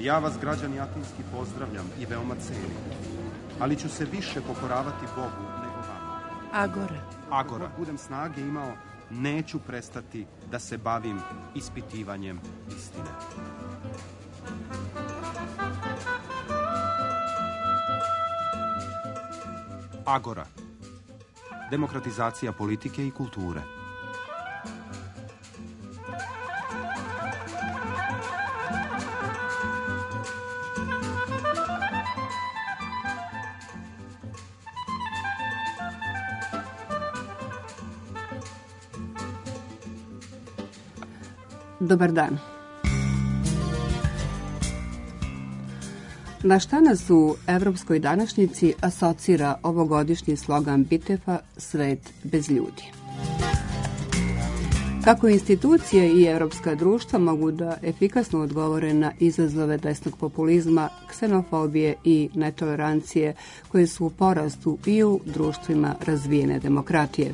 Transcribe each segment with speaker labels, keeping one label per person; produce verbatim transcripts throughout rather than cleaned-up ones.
Speaker 1: Ja vas, građani Atinski, pozdravljam i veoma cenim, ali ću se više pokoravati Bogu nego vama.
Speaker 2: Agora.
Speaker 1: Agora. Ako budem snage imao, neću prestati da se bavim ispitivanjem istine. Agora. Demokratizacija politike i kulture.
Speaker 2: Dobar dan. Na šta nas u evropskoj današnjici asocira ovogodišnji slogan Bitefa Svet bez ljudi? Kako institucije i evropska društva mogu da efikasno odgovore na izazove desnog populizma, ksenofobije i netolerancije koje su u porastu i u društvima razvijene demokratije?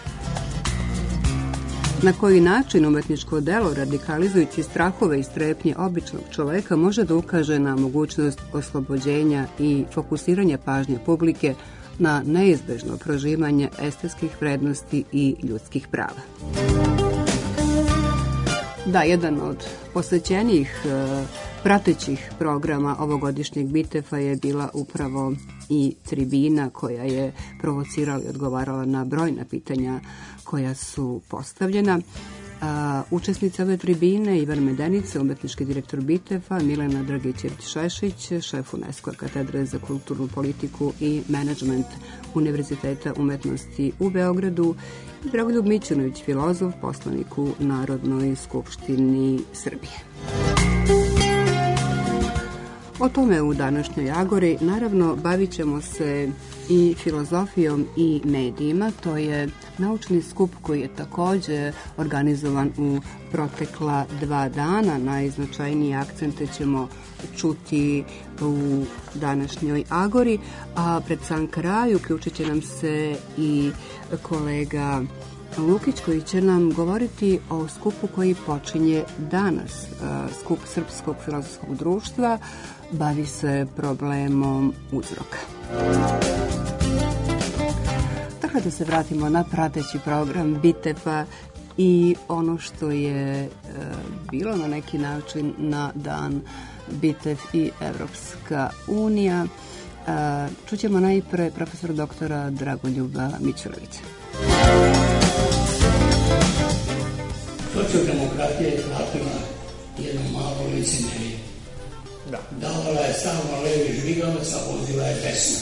Speaker 2: Na koji način umetničko delo, radikalizujući strahove i strepnje običnog čoveka, može da ukaže na mogućnost oslobođenja i fokusiranja pažnje publike na neizbežno prožimanje estetskih vrednosti i ljudskih prava. Da, jedan od posvećenijih pratećih programa ovogodišnjeg Bitefa je bila upravo i tribina koja je provocirala i odgovarala na brojna pitanja koja su postavljena. A, učesnica ove tribine Ivan Medenica, umetnički direktor Bitefa, Milena Dragićević-Šešić, šef UNESCO katedre za kulturnu politiku i menadžment Univerziteta umetnosti u Beogradu i Dragoljub Mićunović, filozof, poslanik u Narodnoj skupštini Srbije. O tome u današnjoj Agori. Naravno, bavit ćemo se i filozofijom i medijima. To je naučni skup koji je također organizovan u protekla dva dana. Najznačajnije akcente ćemo čuti u današnjoj Agori, a pred sam kraj uključit će nam se i kolega Lukić koji će nam govoriti o skupu koji počinje danas. Skup Srpskog filozofskog društva bavi se problemom uzroka. Dakle, da se vratimo na prateći program Bitefa i ono što je e, bilo na neki način na dan Bitef i Evropska unija. E, čućemo najpre profesora doktora Dragoljuba Mićunovića.
Speaker 3: Socijaldemokratija je platila jedno malo licemerje. Da. Davala je samo levi žmigavac, a vozila je desno.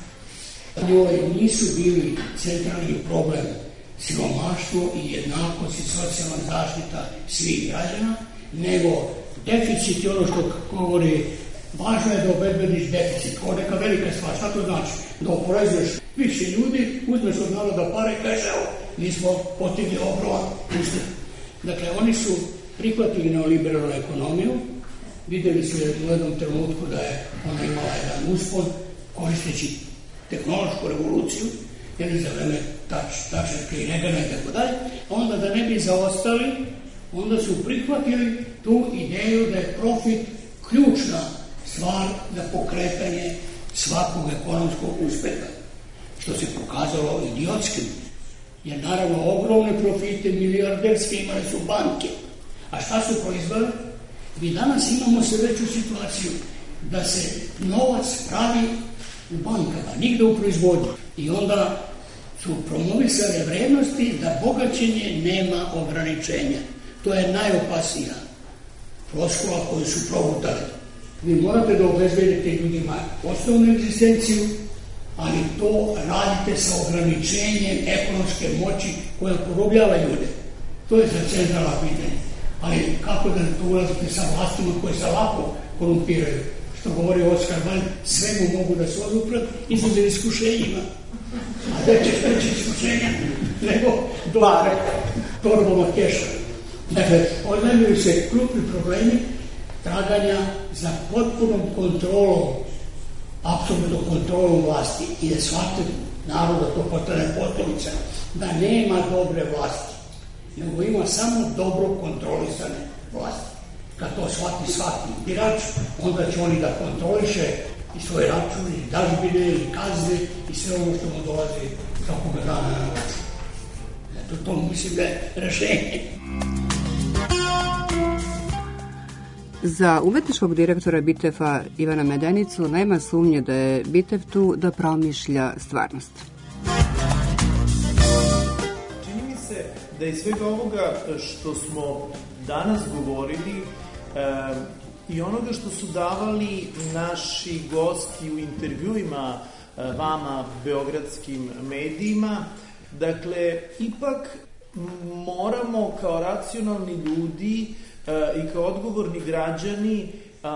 Speaker 3: Njoj nisu bili centralni problem siromaštvo i jednakost i socijalna zaštita svih građana, nego deficit je ono što govori, važno je da obezbediš deficit, kao neka velika stvar. Šta to znači? Da oporezuješ više ljudi, uzmeš od naroda pare i kažeš, evo, mi smo potigli ogroman usled. Dakle, oni su prihvatili neoliberalnu ekonomiju, videli su u jednom trenutku da je ona imala jedan uspon koristeći tehnološku revoluciju, jer za vreme tač, tačnjaka i Regana i tako dalje, onda da ne bi zaostali, onda su prihvatili tu ideju da je profit ključna stvar za pokretanje svakog ekonomskog uspeha, što se pokazalo idiotskim, jer naravno ogromne profite milijarderske imale su banke. A šta su proizveli? Mi danas imamo sve veću situaciju da se novac pravi u bankama, nigde u proizvodnju. I onda su promovisane vrednosti da bogaćenje nema ograničenja. To je najopasnija floskula koju su progutali. Vi morate da obezbedite ljudima osnovnu egzistenciju, ali to radite sa ograničenjem ekonomske moći koja porobljava ljude. To je za centralna pitanja. Ali kako da to ulazite sa vlastima koje se lako korumpiraju? Što govori Oskar Wilde, sve mu mogu da se odupre izazir iskušenjima. A da ćeš reći iskušenja nego dolare, torbama keša. Dakle, odnajmljuju se krupni problemi traganja za potpunom kontrolom, apsolutnom kontrolom vlasti i da shvate naroda to postane potpunica, da nema dobre vlasti, nego ima samo dobro kontrolisane vlasti. kad to shvati svaki birač, onda će oni da kontroliše i svoje račune, i dažbine, i kazne, i sve ono što mu dolazi svakog dana na račun. Eto, to mislim da je rešenje.
Speaker 2: Za umetničkog direktora Bitefa Ivana Medenicu nema sumnje da je Bitev tu da promišlja stvarnost.
Speaker 4: Čini mi se da iz svega ovoga što smo danas govorili e, i onoga što su davali naši gosti u intervjuima e, vama, beogradskim medijima, dakle, ipak moramo kao racionalni ljudi i kao odgovorni građani,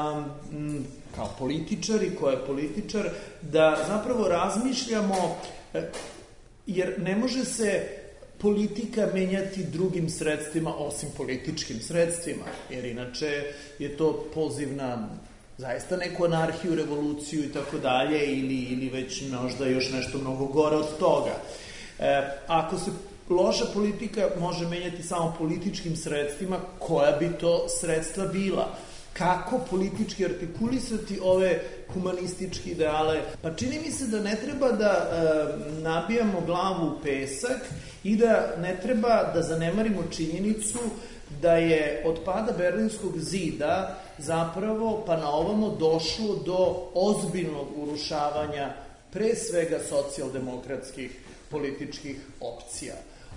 Speaker 4: kao političari, ko je političar, da zapravo razmišljamo, jer ne može se politika menjati drugim sredstvima osim političkim sredstvima, jer inače je to poziv na zaista neku anarhiju, revoluciju i tako dalje, ili, ili već možda još nešto mnogo gore od toga. E, ako se loša politika može menjati samo političkim sredstvima, koja bi to sredstva bila? Kako politički artikulisati ove humanističke ideale? Pa čini mi se da ne treba da e, nabijamo glavu u pesak i da ne treba da zanemarimo činjenicu da je od pada Berlinskog zida zapravo pa na ovamo došlo do ozbiljnog urušavanja pre svega socijaldemokratskih političkih opcija.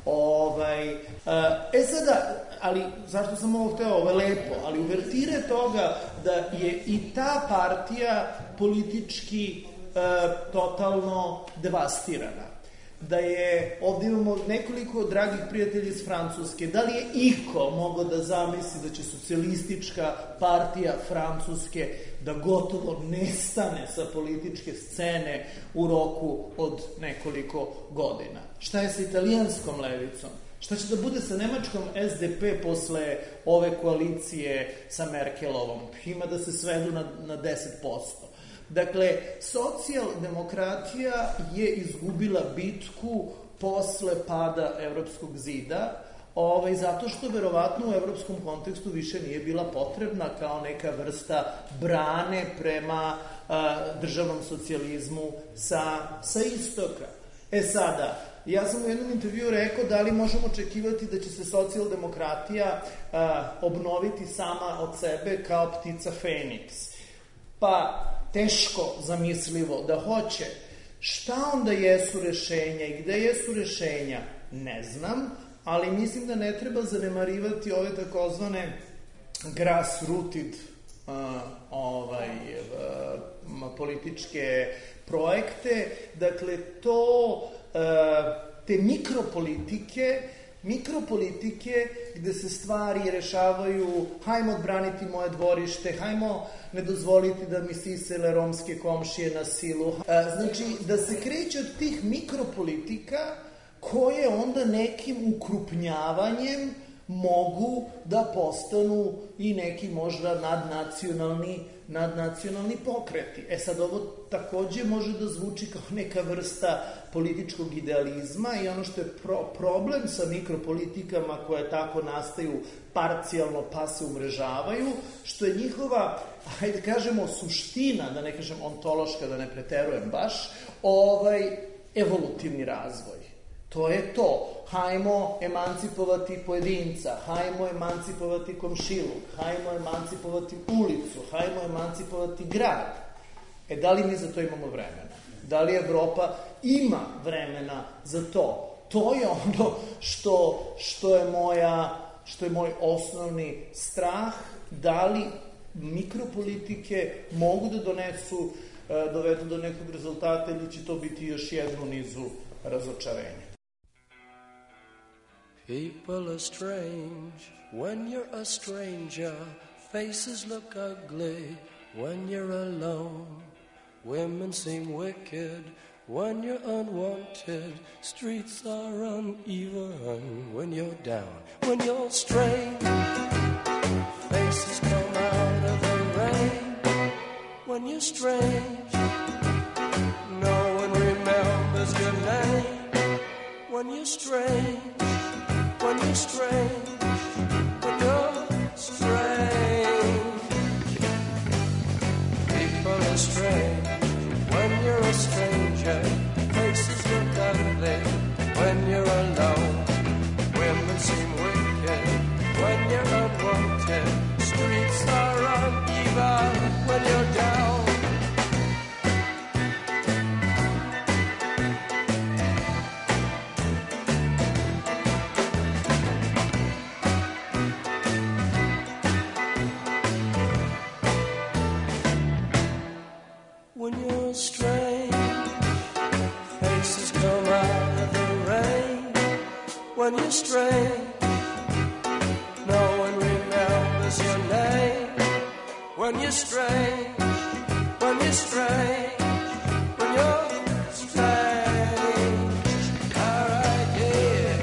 Speaker 4: Ovaj, e sada, ali zašto sam ovo hteo, ovo je lepo, ali uvertire toga da je i ta partija politički e, totalno devastirana. Da je, ovdje imamo nekoliko dragih prijatelja iz Francuske, da li je iko mogao da zamisli da će socijalistička partija Francuske da gotovo nestane sa političke scene u roku od nekoliko godina? Šta je sa italijanskom levicom? Šta će da bude sa nemačkom S D P posle ove koalicije sa Merkelovom? Ima da se svedu na, na deset posto. Dakle, socijaldemokratija je izgubila bitku posle pada Evropskog zida, ovaj, zato što verovatno u evropskom kontekstu više nije bila potrebna kao neka vrsta brane prema a, državnom socijalizmu sa, sa istoka. E sada, ja sam u jednom intervju rekao da li možemo očekivati da će se socijaldemokratija a, obnoviti sama od sebe kao ptica Feniks. Pa, teško zamislivo da hoće. Šta onda jesu rešenja i gde jesu rešenja? Ne znam, ali mislim da ne treba zanemarivati ove takozvane grassrooted uh, ovaj, uh, političke projekte. Dakle, to, uh, te mikropolitike, mikropolitike gde se stvari rešavaju, hajmo odbraniti moje dvorište, hajmo ne dozvoliti da mi sisele romske komšije na silu. Znači, da se kreće od tih mikropolitika koje onda nekim ukrupnjavanjem mogu da postanu i neki možda nadnacionalni, nadnacionalni pokreti. E sad, ovo takođe može da zvuči kao neka vrsta političkog idealizma i ono što je pro, problem sa mikropolitikama koje tako nastaju parcijalno pa se umrežavaju, što je njihova, hajde kažemo, suština, da ne kažem ontološka, da ne preterujem baš, ovaj evolutivni razvoj. To je to. Hajmo emancipovati pojedinca, hajmo emancipovati komšiluk, hajmo emancipovati ulicu, hajmo emancipovati grad. E, da li mi za to imamo vremena? Da li Evropa ima vremena za to? To je ono što, što je moja, što je moj osnovni strah. Da li mikropolitike mogu da donesu, dovedu do nekog rezultata ili će to biti još jednu nizu razočarenja?
Speaker 5: People are strange when you're a stranger. Faces look ugly when you're alone. Women seem wicked when you're unwanted. Streets are uneven when you're down. When you're strange, faces come out of the rain. When you're strange, no one remembers your name. When you're strange, when you're strange, when you're strange. strange, when you're a stranger, faces look ugly, when you're alone, women seem wicked, when you're unwanted, streets are uneven, when you're down. When you're strange, faces come out of the rain. When you're strange, no one remembers your name. When you're strange, when you're strange, when you're strange. All right, yeah.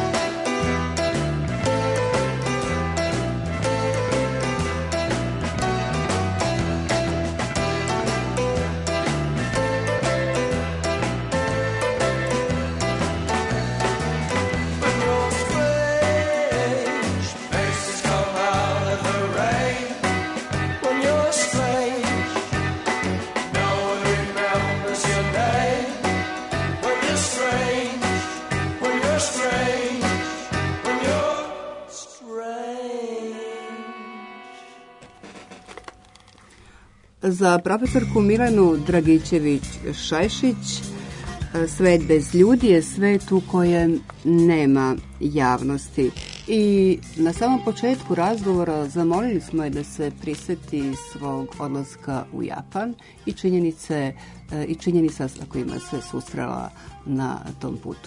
Speaker 2: Za profesorku Milenu Dragićević-Šajšić svet bez ljudi je svet u kojem nema javnosti. I na samom početku razgovora zamolili smo je da se priseti svog odlaska u Japan i činjenice i činjenica sa kojima se susrela na tom putu.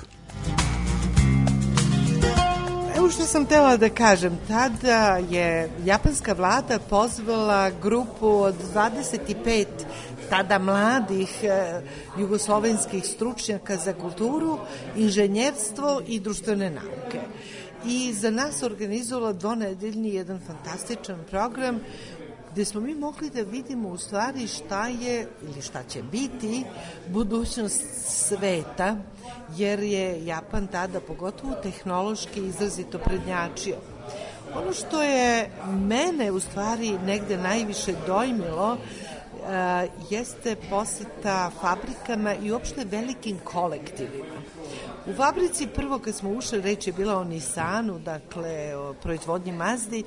Speaker 6: Evo što sam htjela da kažem, tada je japanska vlada pozvala grupu od dvadeset pet tada mladih e, jugoslovenskih stručnjaka za kulturu, inženjerstvo i društvene nauke. I za nas organizovala dvonedeljni jedan fantastičan program gde smo mi mogli da vidimo u stvari šta je ili šta će biti budućnost sveta, jer je Japan tada pogotovo tehnološki izrazito prednjačio. Ono što je mene u stvari negde najviše dojmilo uh, jeste poseta fabrikama i uopšte velikim kolektivima. U fabrici prvo kad smo ušli, reč je bila o Nissanu, dakle o proizvodnji Mazdi,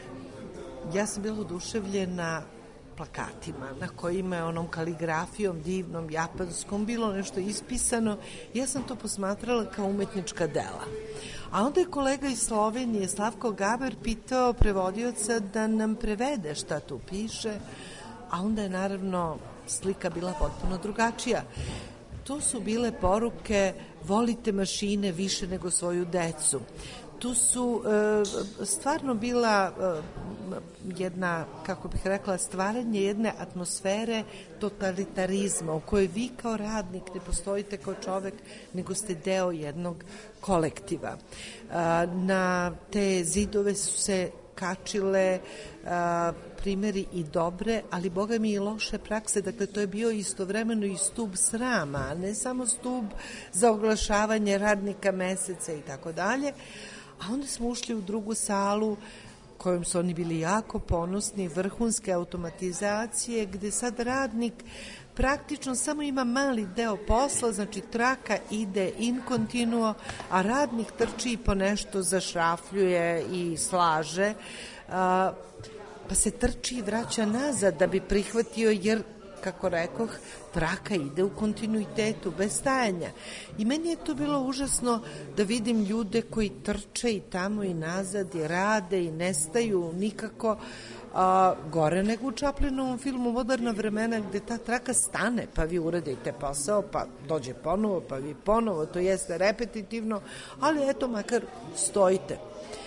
Speaker 6: ja sam bila oduševljena plakatima na kojima je onom kaligrafijom divnom, japanskom bilo nešto ispisano. Ja sam to posmatrala kao umetnička dela. A onda je kolega iz Slovenije, Slavko Gaber, pitao prevodioca da nam prevede šta tu piše, a onda je naravno slika bila potpuno drugačija. To su bile poruke: volite mašine više nego svoju decu. Tu su e, stvarno bila e, jedna, kako bih rekla, stvaranje jedne atmosfere totalitarizma u kojoj vi kao radnik ne postojite kao čovek, nego ste deo jednog kolektiva. E, na te zidove su se kačile a, primjeri i dobre, ali boga mi i loše prakse. Dakle, to je bio istovremeno i stub srama, a ne samo stub za oglašavanje radnika meseca i tako dalje. A onda smo ušli u drugu salu kojom su oni bili jako ponosni, vrhunske automatizacije, gde sad radnik praktično samo ima mali deo posla, znači traka ide in continuo, a radnik trči po nešto, zašrafljuje i slaže, a, pa se trči i vraća nazad da bi prihvatio, jer, kako rekoh, traka ide u kontinuitetu, bez stajanja. I meni je to bilo užasno da vidim ljude koji trče i tamo i nazad i rade i nestaju nikako, a, gore nego u Chaplinovom filmu Moderna vremena, gde ta traka stane, pa vi uradite posao, pa dođe ponovo, pa vi ponovo, to jeste repetitivno, ali eto, makar stojite.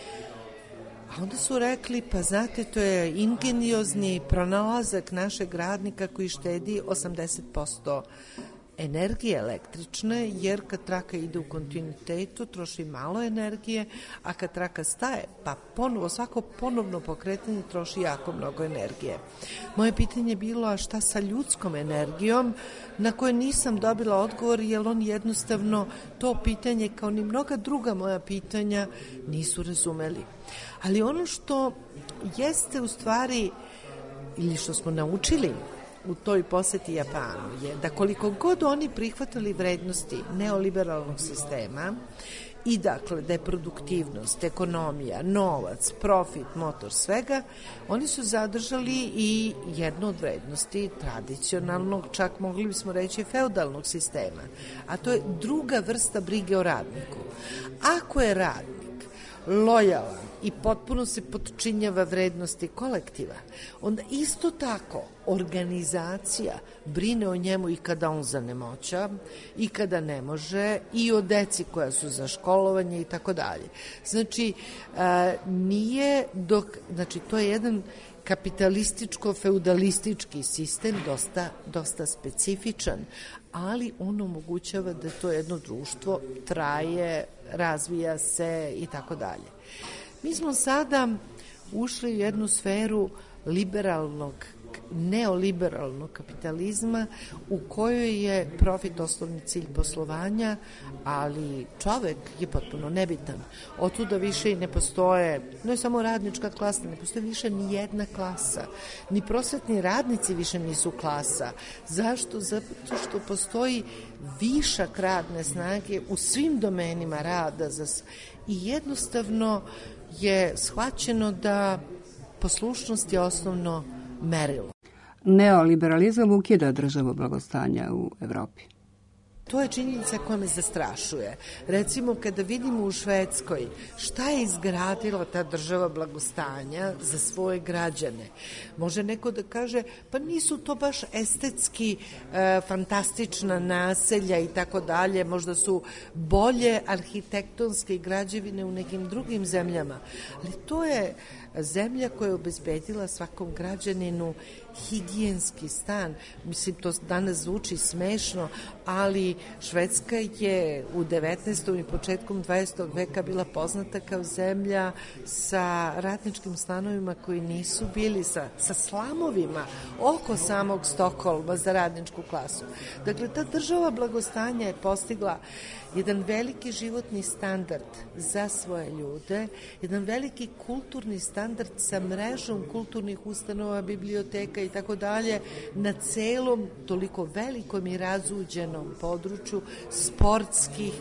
Speaker 6: A onda su rekli, pa znate, to je ingeniozni pronalazak našeg radnika koji štedi osamdeset posto energije električne, jer kad traka ide u kontinuitetu troši malo energije, a kad traka staje, pa ponovo, svako ponovno pokretanje troši jako mnogo energije. Moje pitanje je bilo, a šta sa ljudskom energijom, na koje nisam dobila odgovor, jer on jednostavno to pitanje, kao ni mnoga druga moja pitanja, nisu razumeli. Ali ono što jeste u stvari, ili što smo naučili u toj poseti Japanu je da koliko god oni prihvatili vrednosti neoliberalnog sistema i dakle da je produktivnost, ekonomija, novac, profit, motor svega, oni su zadržali i jednu od vrednosti tradicionalnog, čak mogli bismo reći feudalnog sistema, a to je druga vrsta brige o radniku. Ako je radnik lojalan i potpuno se podčinjava vrednosti kolektiva, onda isto tako organizacija brine o njemu i kada on zanemoća i kada ne može, i o deci koja su za školovanje i tako dalje. Znači, nije dok, znači to je jedan kapitalističko-feudalistički sistem, dosta, dosta specifičan, ali on omogućava da to jedno društvo traje, razvija se i tako dalje. Mi smo sada ušli u jednu sferu liberalnog, neoliberalnog kapitalizma u kojoj je profit osnovni cilj poslovanja, ali čovek je potpuno nebitan. Otuda više i ne postoje, ne samo radnička klasa, ne postoje više ni jedna klasa. Ni prosvetni radnici više nisu klasa. Zašto? Zato što postoji višak radne snage u svim domenima rada za, i jednostavno je shvaćeno da poslušnost je osnovno merilo.
Speaker 2: Neoliberalizam ukida državu blagostanja u Evropi.
Speaker 6: To je činjenica koja me zastrašuje. Recimo, kada vidimo u Švedskoj šta je izgradila ta država blagostanja za svoje građane, može neko da kaže, pa nisu to baš estetski e, fantastična naselja i tako dalje, možda su bolje arhitektonske građevine u nekim drugim zemljama, ali to je zemlja koja je obezbedila svakom građaninu higijenski stan. Mislim, to danas zvuči smešno, ali Švedska je u devetnaestom i početkom dvadesetog veka bila poznata kao zemlja sa radničkim stanovima koji nisu bili sa, sa slamovima oko samog Stokholma za radničku klasu. Dakle, ta država blagostanja je postigla jedan veliki životni standard za svoje ljude, jedan veliki kulturni standard sa mrežom kulturnih ustanova, biblioteka i tako dalje na celom toliko velikom i razuđenom području sportskih.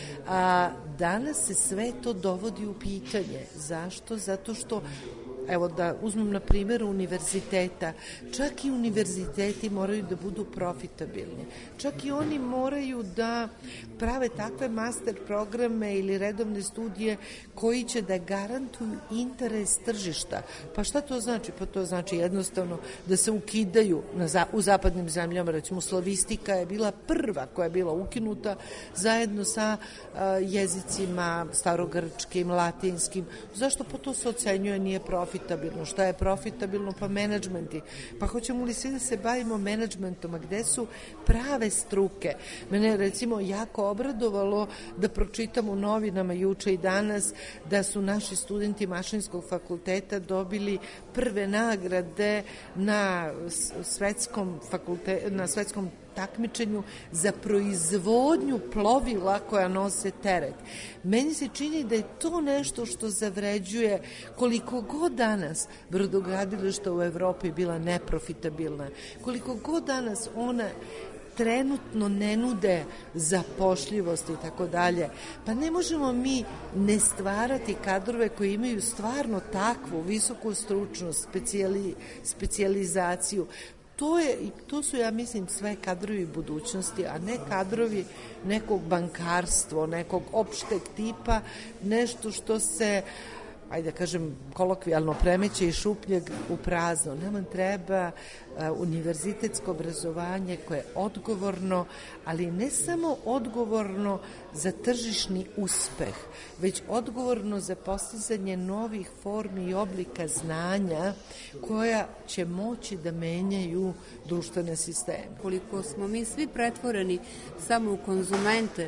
Speaker 6: A danas se sve to dovodi u pitanje. Zašto? Zato što, evo da uzmem na primjer univerziteta, čak i univerziteti moraju da budu profitabilni. Čak i oni moraju da prave takve master programe ili redovne studije koji će da garantuju interes tržišta. Pa šta to znači? Pa to znači jednostavno da se ukidaju na, u zapadnim zemljama, recimo slavistika je bila prva koja je bila ukinuta zajedno sa uh, jezicima starogrčkim, latinskim. Zašto? Pa to se ocenjuje, nije profitabilno. Šta je profitabilno? Pa menadžmenti. Pa hoćemo li svi da se bavimo menadžmentom, a gde su prave struke? Mene recimo jako obradovalo da pročitam u novinama juče i danas da su naši studenti Mašinskog fakulteta dobili prve nagrade na svetskom fakultetu, na svetskom takmičenju za proizvodnju plovila koja nose teret. Meni se čini da je to nešto što zavređuje koliko god danas brodogradilišta u Evropi bila neprofitabilna, koliko god danas ona trenutno ne nude zapošljivost i tako dalje. Pa ne možemo mi ne stvarati kadrove koji imaju stvarno takvu visoku stručnost, specijali, specijalizaciju. To, je, to su, ja mislim, sve kadrovi budućnosti, a ne kadrovi nekog bankarstva, nekog opšteg tipa, nešto što se, ajde da kažem, kolokvijalno premeće i šupljeg u prazno. Nama treba uh, univerzitetsko obrazovanje koje je odgovorno, ali ne samo odgovorno za tržišni uspeh, već odgovorno za postizanje novih formi i oblika znanja koja će moći da menjaju društvene sisteme.
Speaker 2: Koliko smo mi svi pretvoreni samo u konzumente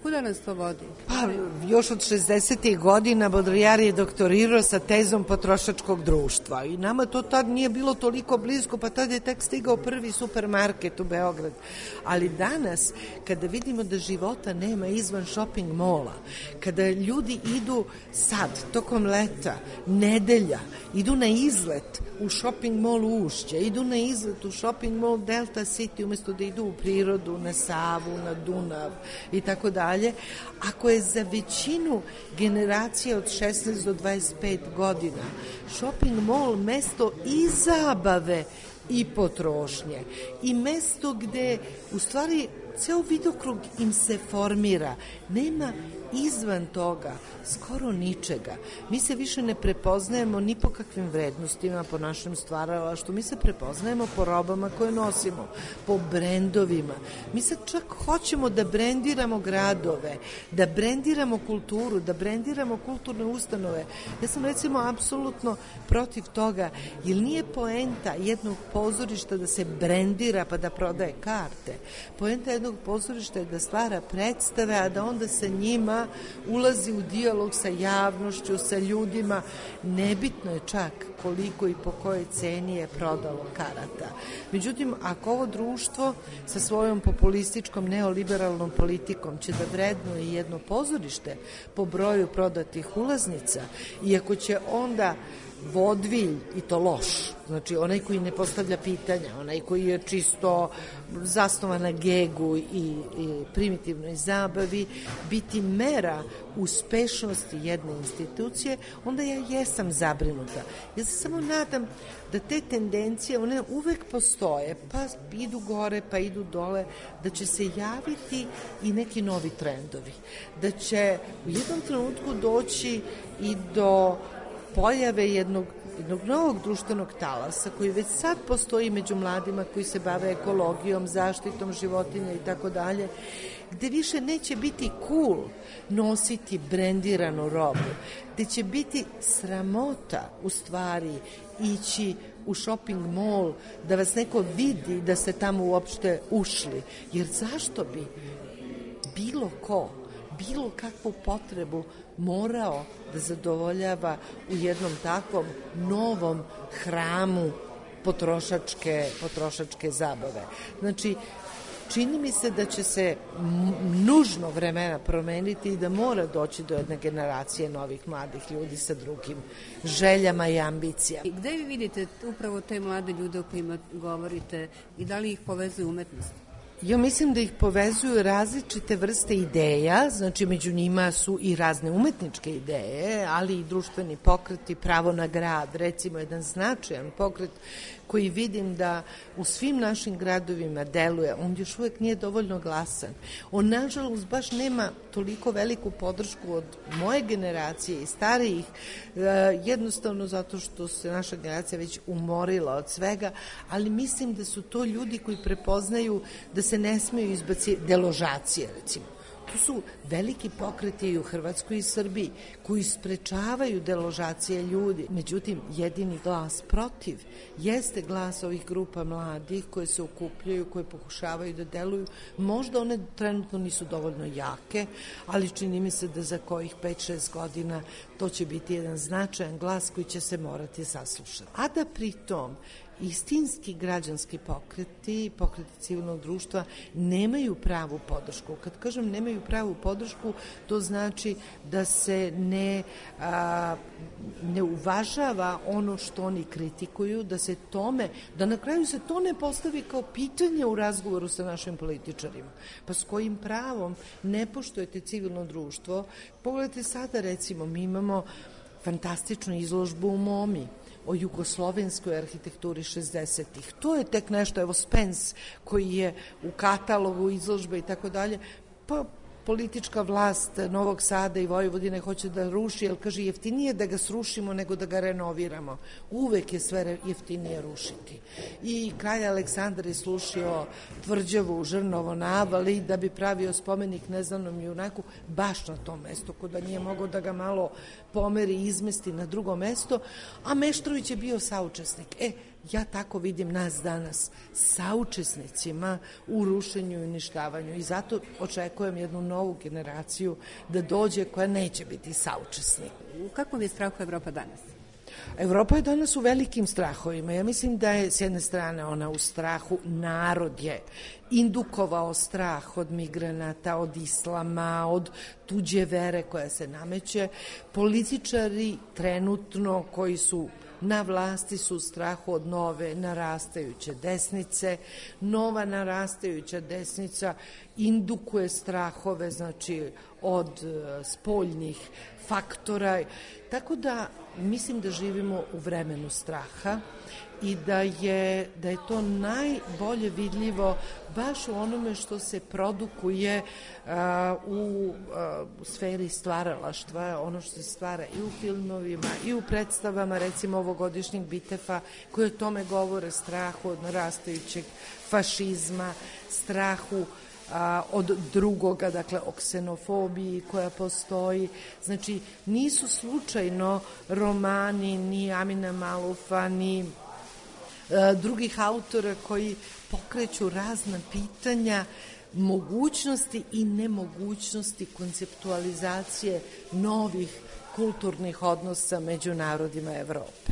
Speaker 2: kuda nas to vodi?
Speaker 6: Pa, još od šezdesetih godina Baudrillard je doktorirao sa tezom potrošačkog društva i nama to tad nije bilo toliko blisko, pa tad je tek stigao prvi supermarket u Beograd. Ali danas, kada vidimo da života nema izvan shopping mola, kada ljudi idu sad, tokom leta, nedelja, idu na izlet u shopping mall Ušće, idu na izlet u shopping mall Delta City umesto da idu u prirodu, na Savu, na Dunav i tako dalje. Ako je za većinu generacije od šesnaest do dvadeset pet godina shopping mall mesto i zabave i potrošnje i mesto gde u stvari ceo vidokrug im se formira, nema izvan toga skoro ničega. Mi se više ne prepoznajemo ni po kakvim vrednostima, po našem stvaralaštvu, mi se prepoznajemo po robama koje nosimo, po brendovima. Mi sad čak hoćemo da brendiramo gradove, da brendiramo kulturu, da brendiramo kulturne ustanove. Ja sam recimo apsolutno protiv toga, jer nije poenta jednog pozorišta da se brendira pa da prodaje karte. Poenta jednog pozorišta je da stvara predstave, a da onda sa njima ulazi u dijalog sa javnošću, sa ljudima. Nebitno je čak koliko i po kojoj ceni je prodalo karata. Međutim, ako ovo društvo sa svojom populističkom neoliberalnom politikom će da vrednuje jedno pozorište po broju prodatih ulaznica i ako će onda vodvilj, i to loš, znači onaj koji ne postavlja pitanja, onaj koji je čisto zasnovan na gegu i, i primitivnoj zabavi, biti mera uspešnosti jedne institucije, onda ja jesam zabrinuta. Ja se samo nadam da te tendencije, one uvek postoje, pa idu gore, pa idu dole, da će se javiti i neki novi trendovi. Da će u jednom trenutku doći i do pojave jednog, jednog novog društvenog talasa koji već sad postoji među mladima koji se bave ekologijom, zaštitom životinja i tako dalje, gde više neće biti cool nositi brendiranu robu, gde će biti sramota u stvari ići u shopping mall, da vas neko vidi da ste tamo uopšte ušli. Jer zašto bi bilo ko bilo kakvu potrebu morao da zadovoljava u jednom takvom novom hramu potrošačke, potrošačke zabave. Znači, čini mi se da će se nužno vremena promeniti i da mora doći do jedne generacije novih mladih ljudi sa drugim željama i ambicijama.
Speaker 2: I gde vi vidite upravo te mlade ljude o kojima govorite i da li ih povezuje umetnost?
Speaker 6: Ja mislim da ih povezuju različite vrste ideja, znači među njima su i razne umetničke ideje, ali i društveni pokreti, pravo na grad, recimo jedan značajan pokret koji vidim da u svim našim gradovima deluje, on još uvek nije dovoljno glasan. On, nažalost, baš nema toliko veliku podršku od moje generacije i starijih, jednostavno zato što se naša generacija već umorila od svega, ali mislim da su to ljudi koji prepoznaju da se ne smeju izbaciti deložacije, recimo. Tu su veliki pokreti i u Hrvatskoj i Srbiji koji sprečavaju deložacije ljudi. Međutim, jedini glas protiv jeste glas ovih grupa mladih koje se okupljaju, koje pokušavaju da deluju. Možda one trenutno nisu dovoljno jake, ali čini mi se da za kojih pet šest godina to će biti jedan značajan glas koji će se morati saslušati. A da pritom istinski građanski pokreti, pokreti civilnog društva nemaju pravu podršku. Kad kažem nemaju pravu podršku, to znači da se ne, a, ne uvažava ono što oni kritikuju, da se tome, da na kraju se to ne postavi kao pitanje u razgovoru sa našim političarima. Pa s kojim pravom ne poštujete civilno društvo? Pogledajte sada, recimo, mi imamo fantastičnu izložbu u MoMI o jugoslovenskoj arhitekturi šezdesetih. To je tek nešto, evo Spence koji je u katalogu izložbe i tako dalje, pa politička vlast Novog Sada i Vojvodine hoće da ruši, jer kaže jeftinije da ga srušimo nego da ga renoviramo. Uvek je sve jeftinije rušiti. I kralj Aleksandar je slušio tvrđavu Žrnovo na Avali da bi pravio spomenik neznanom junaku baš na tom mestu, kod da nije mogao da ga malo pomeri i izmesti na drugo mesto, a Meštrović je bio saučesnik. E, ja tako vidim nas danas saučesnicima u rušenju i uništavanju i zato očekujem jednu novu generaciju da dođe koja neće biti saučesnik.
Speaker 2: U kakvom je strahu Evropa danas?
Speaker 6: Evropa je danas u velikim strahovima. Ja mislim da je s jedne strane ona u strahu, narod je indukovao strah od migranata, od islama, od tuđe vere koja se nameće. Političari trenutno koji su na vlasti su u strahu od nove narastajuće desnice. Nova narastajuća desnica indukuje strahove, znači od spoljnih faktora. Tako da mislim da živimo u vremenu straha i da je, da je to najbolje vidljivo baš u onome što se produkuje uh, u, uh, u sferi stvaralaštva, ono što se stvara i u filmovima i u predstavama, recimo ovogodišnjeg Bitefa, koje o tome govore, strahu od narastajućeg fašizma, strahu A, od drugoga, dakle o ksenofobiji koja postoji. Znači, nisu slučajno romani ni Amina Malufa, ni a, drugih autora koji pokreću razna pitanja mogućnosti i nemogućnosti konceptualizacije novih kulturnih odnosa među narodima Evrope.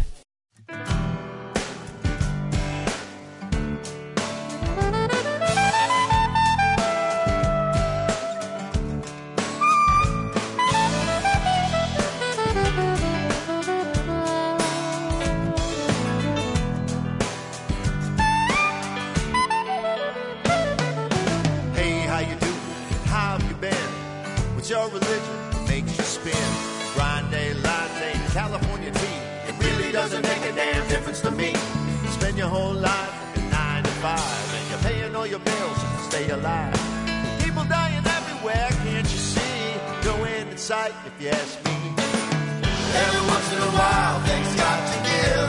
Speaker 7: Your religion makes you spin. Grande latte, California tea. It really doesn't make a damn difference to me. Spend your whole life working nine to five, and you're paying all your bills to stay alive. People dying everywhere, can't you see? No end in sight, if you ask me. Every once in a while, things got to give.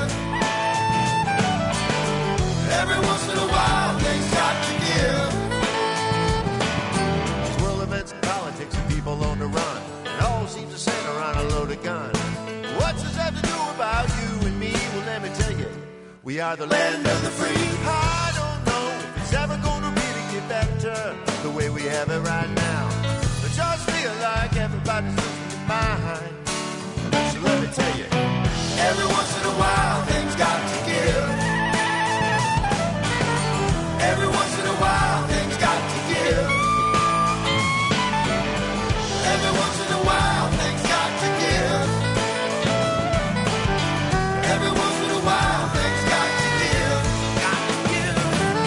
Speaker 7: Every once in a while, things got to give. On the run, it all seems to center around a loaded gun. What's this have to do about you and me? Well, let me tell you, we are the land of the free. I don't know if it's ever gonna really get better the way we have it right now. I just feel like everybody's losing their mind. So let me tell you, every once in a while things got to give. Every once in a while things got to give. Every once in a while, things got to give. Every once in a while, things got to give. Got to give.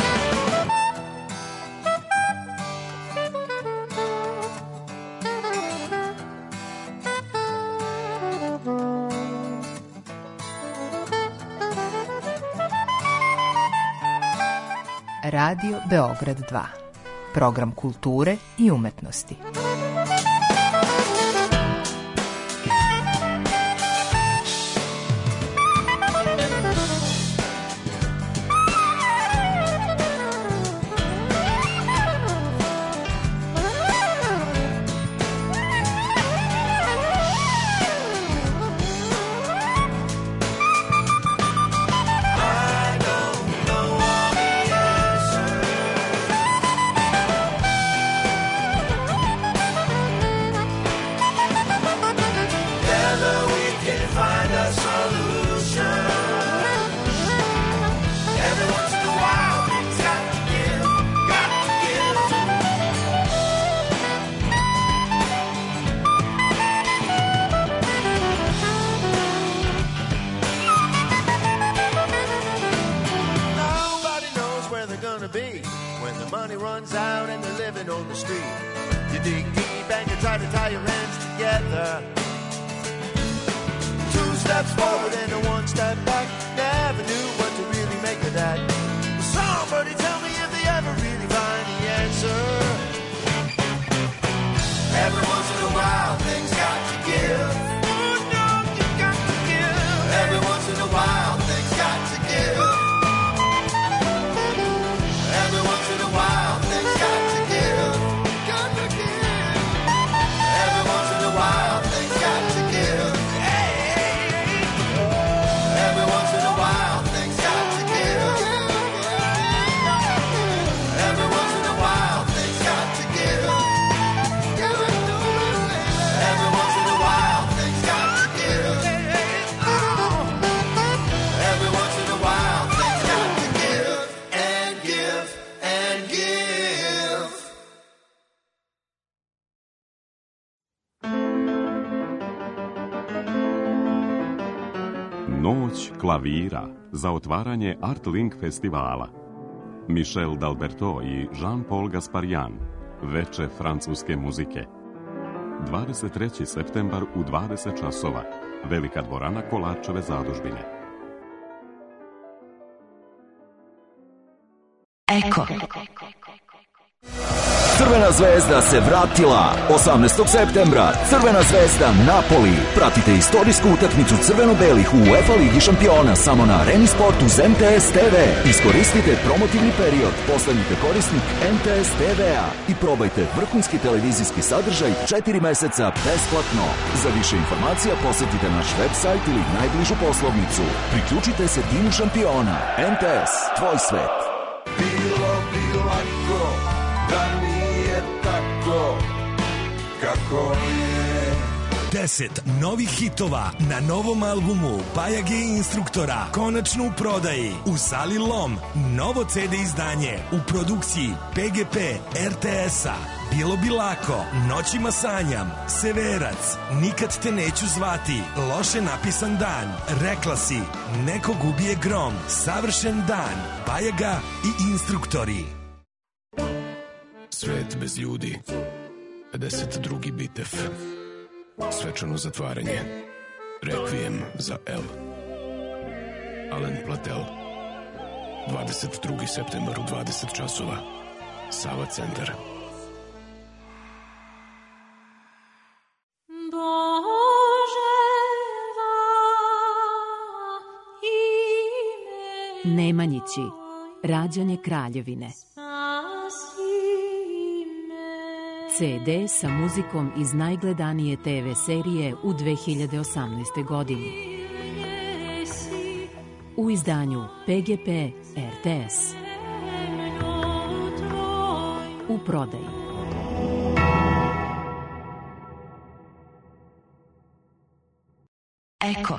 Speaker 8: Radio Beograd dva. Program kulture i umetnosti.
Speaker 7: Every once in a while, things got to give.
Speaker 9: Noć klavira za otvaranje Art Link festivala. Michel D'Alberto i Jean-Paul Gasparian, veče francuske muzike. dvadeset treći septembar u dvadeset časova, Velika dvorana Kolarčeve zadužbine.
Speaker 10: Eko. Crvena zvezda se vratila osamnaestog septembra. Crvena zvezda Napoli. Pratite istorijsku utakmicu crveno-belih u UEFA Ligi šampiona samo na Areni Sport uz M T S T V. Iskoristite promotivni period, postanite korisnik M T S T V-a i probajte vrhunski televizijski sadržaj četiri meseca besplatno. Za više informacija posjetite naš website ili najbližu poslovnicu. Priključite se timu šampiona. M T S, tvoj svet.
Speaker 11: Bilo bi lako da nije tako kako je.
Speaker 12: Deset novih hitova na novom albumu Bajage i Instruktora konačno u prodaji u Sali Lom. Novo ce de izdanje u produkciji P G P R T S-a. Bilo bi lako, Noćima sanjam, Severac, Nikad te neću zvati, Loše napisan dan, Rekla si, Nekog ubije grom, Savršen dan, Bajaga i Instruktori.
Speaker 13: Svet bez ljudi, pedeset drugi bitev, svečano zatvaranje, Rekvijem za L. Alen Platel, dvadeset drugi septembar u dvadeset časova, Sava centar.
Speaker 14: Nemanjići, rađanje Kraljevine. ce de sa muzikom iz najgledanije te ve serije u dve hiljade osamnaestoj. godini. U izdanju P G P R T S. U prodaji.
Speaker 10: Eko.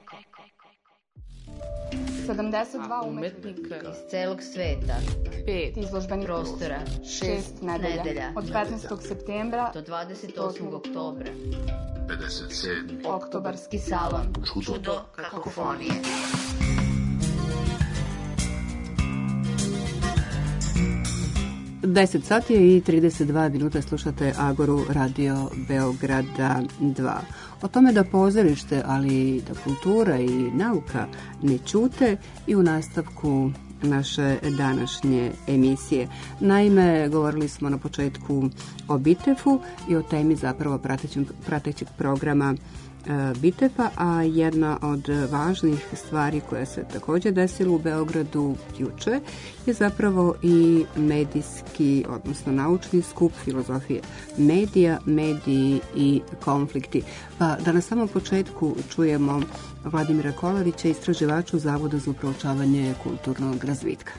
Speaker 15: sedamdeset dva umetnika iz celog sveta, pet izložbenih prostora, šest nedelja, nedelja od petnaestog septembra do dvadeset osmog oktobra,
Speaker 11: pedeset sedmi
Speaker 15: oktobarski salon, čudo kakofonije.
Speaker 2: deset sati i trideset dva minuta slušate Agoru Radio Beograda dva. O tome da pozorište, ali da kultura i nauka ne ćute i u nastavku naše današnje emisije. Naime, govorili smo na početku o Bitefu i o temi zapravo pratećeg programa Bitefa, a jedna od važnih stvari koja se također desila u Beogradu juče je zapravo i medijski, odnosno naučni skup filozofije medija, mediji i konflikti. Pa da na samom početku čujemo Vladimira Kolarića, istraživaču Zavoda za proučavanje kulturnog razvitka.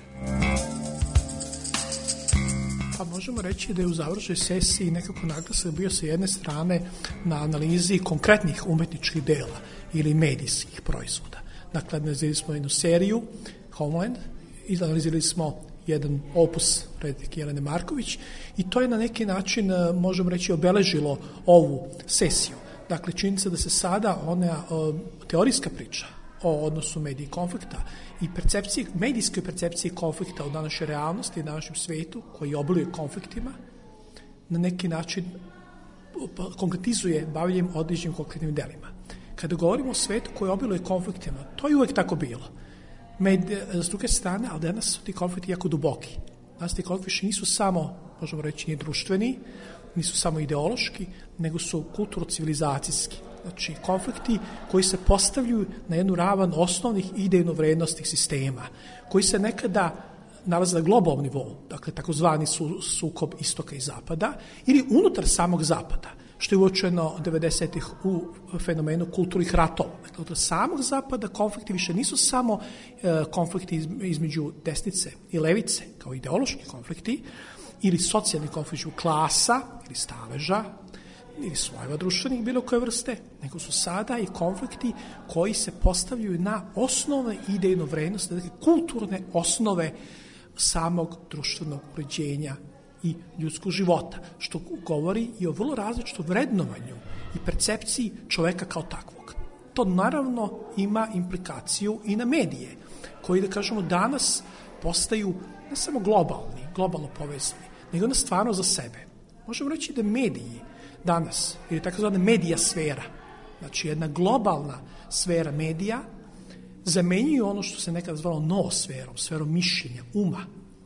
Speaker 16: Pa možemo reći da je u završnoj sesiji nekako naglasak bio sa jedne strane na analizi konkretnih umetničkih dela ili medijskih proizvoda. Dakle, analizirali smo jednu seriju Homeland, analizirali smo jedan opus rediteljice Jelene Marković i to je na neki način, možemo reći, obeležilo ovu sesiju. Dakle, činjenica da se sada ona teorijska priča o odnosu medija i konflikta i percepciji, medijskoj percepciji konflikta u današnjoj realnosti i današnjem svetu koji obiluje konfliktima na neki način konkretizuje bavljenjem određenim konkretnim delima. Kada govorimo o svetu koji obiluje konfliktima, to je uvek tako bilo. Med, s druge strane, ali danas su ti konflikti jako duboki. Danas ti konflikti nisu samo, možemo reći, ni društveni, nisu samo ideološki, nego su kulturno-civilizacijski. Znači, konflikti koji se postavljaju na jednu ravan osnovnih idejno-vrednostnih sistema, koji se nekada nalaze na globalnom nivou, dakle, takozvani su, sukob istoka i zapada, ili unutar samog zapada, što je uočeno devedesetih u fenomenu kulturnih ratova. Dakle, od samog zapada konflikti više nisu samo e, konflikti između desnice i levice, kao ideološki konflikti, ili socijalni konflikti klasa ili staleža, ili slojeva društvenih bilo koje vrste, nego su sada i konflikti koji se postavljaju na osnovne idejno vrednosti, dakle kulturne osnove samog društvenog uređenja i ljudskog života, što govori i o vrlo različitom vrednovanju i percepciji čoveka kao takvog. to naravno ima implikaciju i na medije, koji, da kažemo, danas postaju ne samo globalni, globalno povezani, nego na stvarno za sebe. Možemo reći da mediji danas, ili tako zvana medija sfera, znači jedna globalna sfera medija, zamenjuju ono što se nekada zvalo noosferom, sferom mišljenja, uma,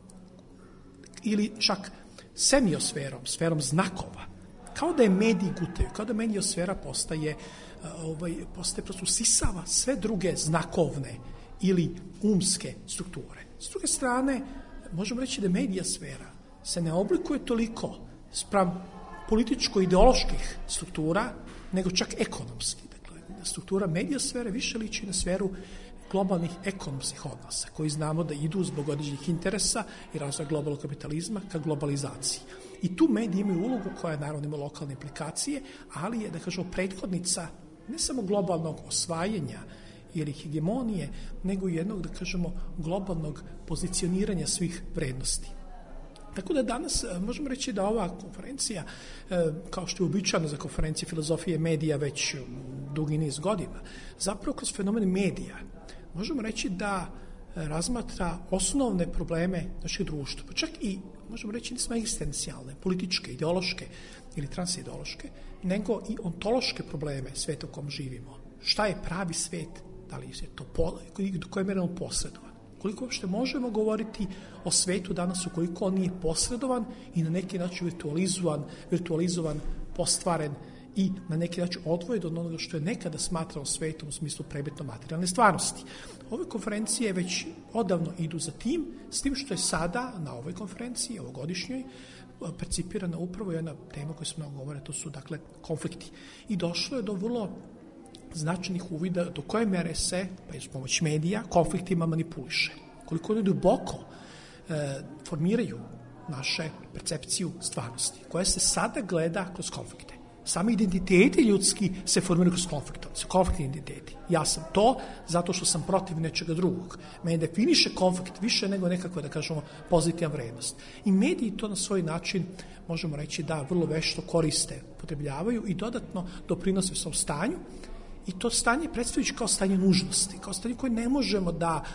Speaker 16: ili čak semiosferom, sferom znakova. Kao da je mediji gutaju, kao da mediosfera postaje, ovaj, postaje prosto usisava sve druge znakovne ili umske strukture. S druge strane, možemo reći da medijasfera se ne oblikuje toliko spram političko-ideoloških struktura, nego čak ekonomski. Dakle, struktura medijasfere više liči na sferu globalnih ekonomskih odnosa, koji znamo da idu zbog određenih interesa i razvoja globalnog kapitalizma ka globalizaciji. I tu mediji imaju ulogu koja naravno ima lokalne implikacije, ali je, da kažemo, prethodnica ne samo globalnog osvajanja ili hegemonije, nego i jednog, da kažemo, globalnog pozicioniranja svih vrednosti. Tako da danas možemo reći da ova konferencija, kao što je uobičajeno za konferencije filozofije medija već dugi niz godina, zapravo kroz fenomen medija možemo reći da razmatra osnovne probleme našeg društva, pa čak i, možemo reći, ne samo egzistencijalne, političke, ideološke ili transideološke, nego i ontološke probleme sveta u kom živimo. Šta je pravi svet? Da li je to po, do koje mere on posredovan? Koliko uopšte možemo govoriti o svetu danas ukoliko on nije posredovan i na neki način virtualizovan, virtualizovan, postvaren i na neki način odvojen od onoga što je nekada smatrao svetom u smislu prebitno materijalne stvarnosti. Ove konferencije već odavno idu za tim, s tim što je sada na ovoj konferenciji, ovogodišnjoj, percipirana upravo jedna tema koju se mnogo govore, to su, dakle, konflikti. I došlo je do vrlo značajnih uvida do koje mere se, pa i s pomoć medija, konfliktima manipuliše. Koliko oni duboko e, formiraju naše percepciju stvarnosti, koja se sada gleda kroz konflikte. Sami identiteti ljudski se formiraju kroz konflikte, su konfliktni identiteti. Ja sam to zato što sam protiv nečega drugog. Mene definiše konflikt više nego nekako, da kažemo, pozitivna vrednost. I mediji to na svoj način, možemo reći, da vrlo vešto koriste, potrebljavaju i dodatno doprinose svom stanju. I to stanje predstavljajući kao stanje nužnosti, kao stanje koje ne možemo da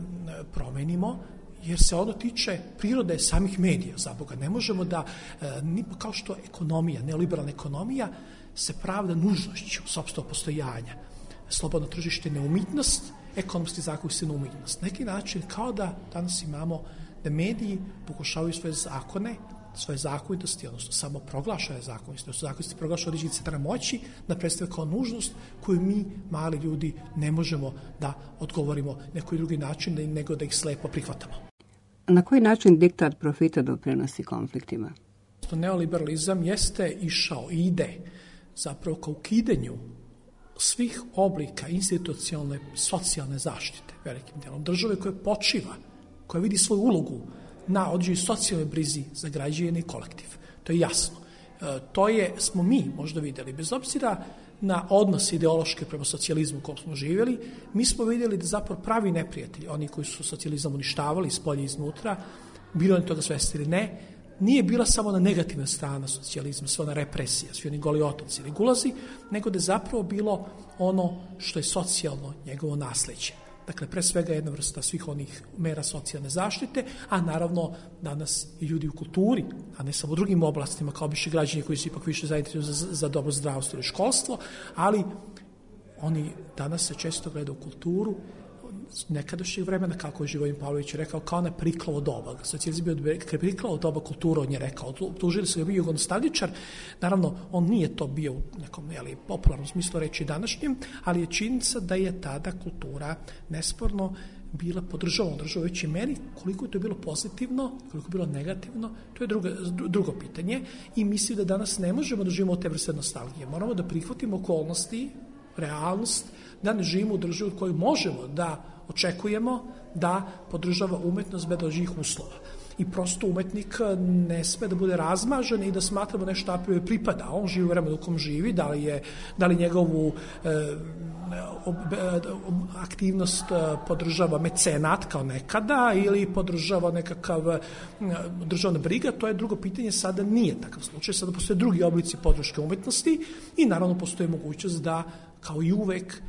Speaker 16: promenimo, jer se ono tiče prirode samih medija, za Boga. Ne možemo da, kao što ekonomija, neoliberalna ekonomija, se pravda nužnošću sopstvenog postojanja. Slobodno tržište neumitnost, ekonomski zakon se neumitnost. Na neki način, kao da danas imamo da mediji pokušavaju svoje zakone, svoje zakonitosti, odnosno samo proglašane zakonitosti, odnosno zakonitosti proglašane određenih centara moći, da predstave kao nužnost koju mi, mali ljudi, ne možemo da odgovorimo na koji drugi način, nego da ih slepo prihvatamo.
Speaker 2: Na koji način diktat profita doprinosi konfliktima?
Speaker 16: Neoliberalizam jeste išao i ide zapravo ka ukidanju svih oblika institucionalne, socijalne zaštite, velikim delom države koja počiva, koja vidi svoju ulogu na određenoj socijalnoj brizi za građane i kolektiv. To je jasno. E, to je, smo mi možda videli, bez obzira na odnos ideološke prema socijalizmu u kom smo živjeli, mi smo vidjeli da zapravo pravi neprijatelji, oni koji su socijalizam uništavali iz polja i iznutra, bilo oni toga svesti ili ne, nije bila samo na negativna strana socijalizma, sva ona represija, svi oni goli otoci ili gulazi, nego da je zapravo bilo ono što je socijalno njegovo nasleđe. Dakle, pre svega jedna vrsta svih onih mera socijalne zaštite, a naravno danas i ljudi u kulturi, a ne samo u drugim oblastima, kao obični građani koji su ipak više zainteresovani za, za dobro zdravstvo ili školstvo, ali oni danas se često gledaju u kulturu, nekadašnjeg vremena, kako je Živojin Pavlović rekao, kao na priklavo doba. Socijalizam je bio priklavo doba kultura, on je rekao. Tužili se ga bio nostalgičar. Naravno, on nije to bio u nekom jeli, popularnom smislu reći današnjem, ali je činjenica da je tada kultura nesporno bila podržavana država veći meri. Koliko je to bilo pozitivno, koliko je bilo negativno, to je drugo, drugo pitanje. I mislim da danas ne možemo da živimo od te vrste nostalgije. Moramo da prihvatimo okolnosti, realnost, da ne živimo u državi u kojoj možemo da očekujemo da podržava umetnost bez određenih uslova. I prosto umetnik ne sme da bude razmažen i da smatramo nešto a priori pripada. On živi u vremenu u kom živi, da li, je, da li njegovu e, ob, ob, aktivnost podržava mecenat kao nekada ili podržava nekakav državna briga, to je drugo pitanje, sada nije takav slučaj, sada postoje drugi oblici podrške umetnosti i naravno postoji mogućnost da kao i uvek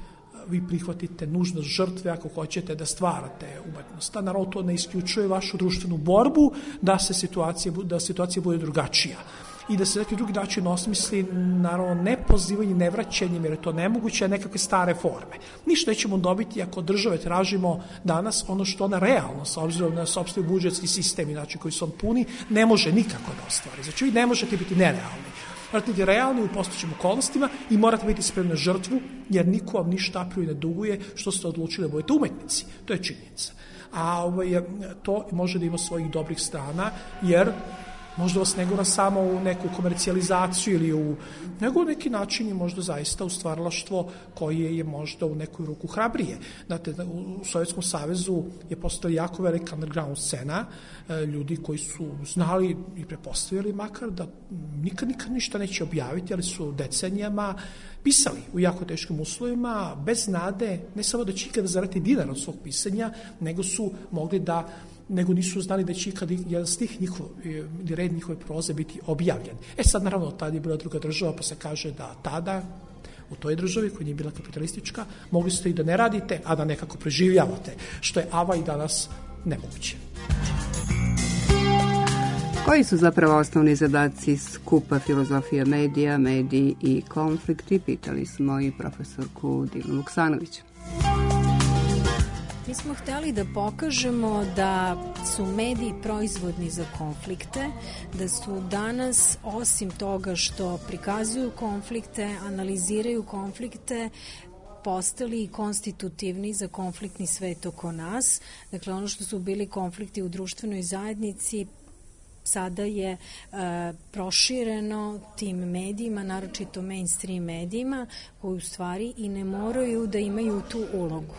Speaker 16: vi prihvatite nužnost žrtve ako hoćete da stvarate umetnost. A naravno to ne isključuje vašu društvenu borbu da se situacija, da situacija bude drugačija i da se neki drugi način osmisli, naravno ne pozivanje, ne vraćanjem, jer je to nemoguće, a nekakve stare forme. Ništa nećemo dobiti ako države tražimo danas ono što ona realno, s obzirom na sopstveni budžetski sistem i način koji su on puni, ne može nikako da ostvari. Znači vi ne možete biti nerealni. Morate biti realni u postojećim okolnostima i morate biti spremni na žrtvu, jer niko vam ništa apriori ne duguje što ste odlučili da budete umetnici. To je činjenica. A ovaj, to može da ima svojih dobrih strana, jer možda vas ne gura samo u neku komercijalizaciju ili u nego neki način je možda zaista u stvaralaštvo koje je možda u nekoj ruku hrabrije. Znate, u Sovjetskom savezu je postala jako velika underground scena, ljudi koji su znali i prepostavili makar da nikad, nikad ništa neće objaviti, ali su decenijama pisali u jako teškim uslovima, bez nade, ne samo da će ikada zaraditi dinar od svog pisanja, nego su mogli da nego nisu znali da će ikad jedan stih njihov, ili red njihove proze biti objavljen. E sad, naravno, tada je bila druga država, pa se kaže da tada, u toj državi, koja nije bila kapitalistička, mogli ste i da ne radite, a da nekako preživljavate, što je ava i danas nemoguće.
Speaker 2: Koji su zapravo osnovni zadaci skupa Filozofija medija, mediji i konflikti? Pitali smo i profesorku Divnu Vuksanović.
Speaker 17: Mi smo hteli da pokažemo da su mediji proizvodni za konflikte, da su danas, osim toga što prikazuju konflikte, analiziraju konflikte, postali i konstitutivni za konfliktni svet oko nas. Dakle, ono što su bili konflikti u društvenoj zajednici, sada je e, prošireno tim medijima, naročito mainstream medijima, koji u stvari i ne moraju da imaju tu ulogu.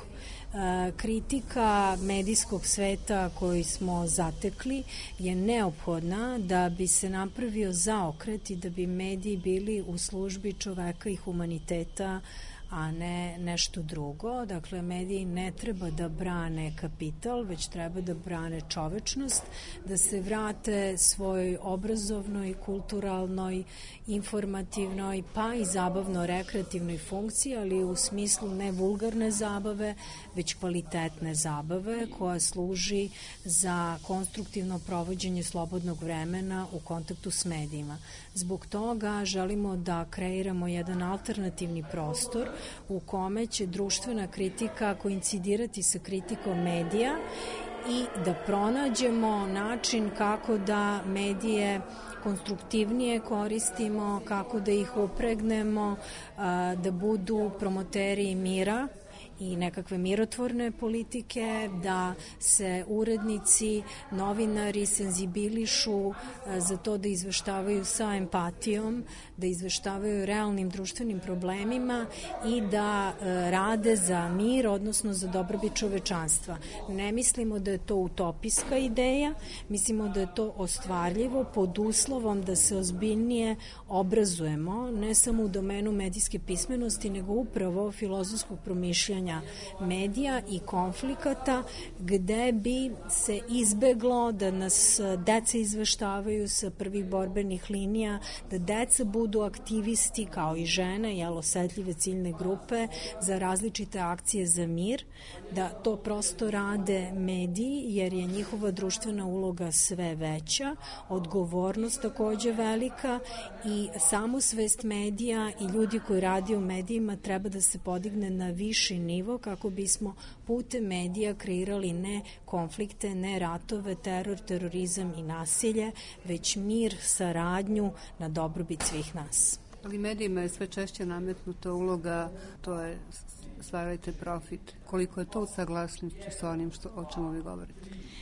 Speaker 17: Kritika medijskog sveta koji smo zatekli je neophodna da bi se napravio zaokret i da bi mediji bili u službi čoveka i humaniteta, a ne nešto drugo. Dakle, mediji ne treba da brane kapital, već treba da brane čovečnost, da se vrate svojoj obrazovnoj, kulturalnoj, informativnoj, pa i zabavno-rekreativnoj funkciji, ali u smislu ne vulgarne zabave, već kvalitetne zabave koja služi za konstruktivno provođenje slobodnog vremena u kontaktu s medijima. Zbog toga želimo da kreiramo jedan alternativni prostor u kome će društvena kritika koincidirati sa kritikom medija i da pronađemo način kako da medije konstruktivnije koristimo, kako da ih upregnemo, da budu promoteri mira i nekakve mirotvorne politike, da se urednici, novinari senzibilišu za to da izveštavaju sa empatijom, da izveštavaju realnim društvenim problemima i da rade za mir, odnosno za dobrobit čovečanstva. Ne mislimo da je to utopijska ideja, mislimo da je to ostvarljivo pod uslovom da se ozbiljnije obrazujemo, ne samo u domenu medijske pismenosti, nego upravo filozofskog promišljanja medija i konflikata, gde bi se izbeglo da nas deca izveštavaju sa prvih borbenih linija, da deca budu aktivisti kao i žene, jel, osetljive ciljne grupe za različite akcije za mir, da to prosto rade mediji, jer je njihova društvena uloga sve veća, odgovornost takođe velika i samosvest medija i ljudi koji radi u medijima treba da se podigne na viši nivo kako bismo putem medija kreirali ne konflikte, ne ratove, teror, terorizam i nasilje, već mir, saradnju na dobrobit svih nas.
Speaker 2: Ali medijima je sve češće nametnuta uloga, to je stvarajte profit. Koliko je to u saglasnosti sa onim što, o čemu vi govorite?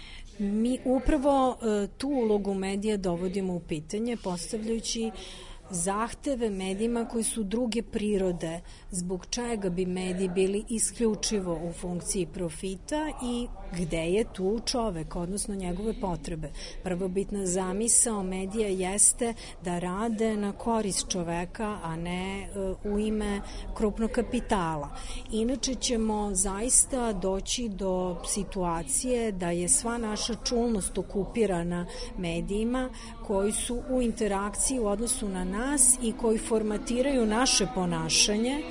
Speaker 17: Mi upravo e, tu ulogu medija dovodimo u pitanje, postavljajući zahteve medijima koji su druge prirode, zbog čega bi mediji bili isključivo u funkciji profita i gde je tu čovek, odnosno njegove potrebe. Prvobitna zamisao medija jeste da rade na korist čoveka, a ne u ime krupnog kapitala. Inače ćemo zaista doći do situacije da je sva naša čulnost okupirana medijima koji su u interakciji u odnosu na nas i koji formatiraju naše ponašanje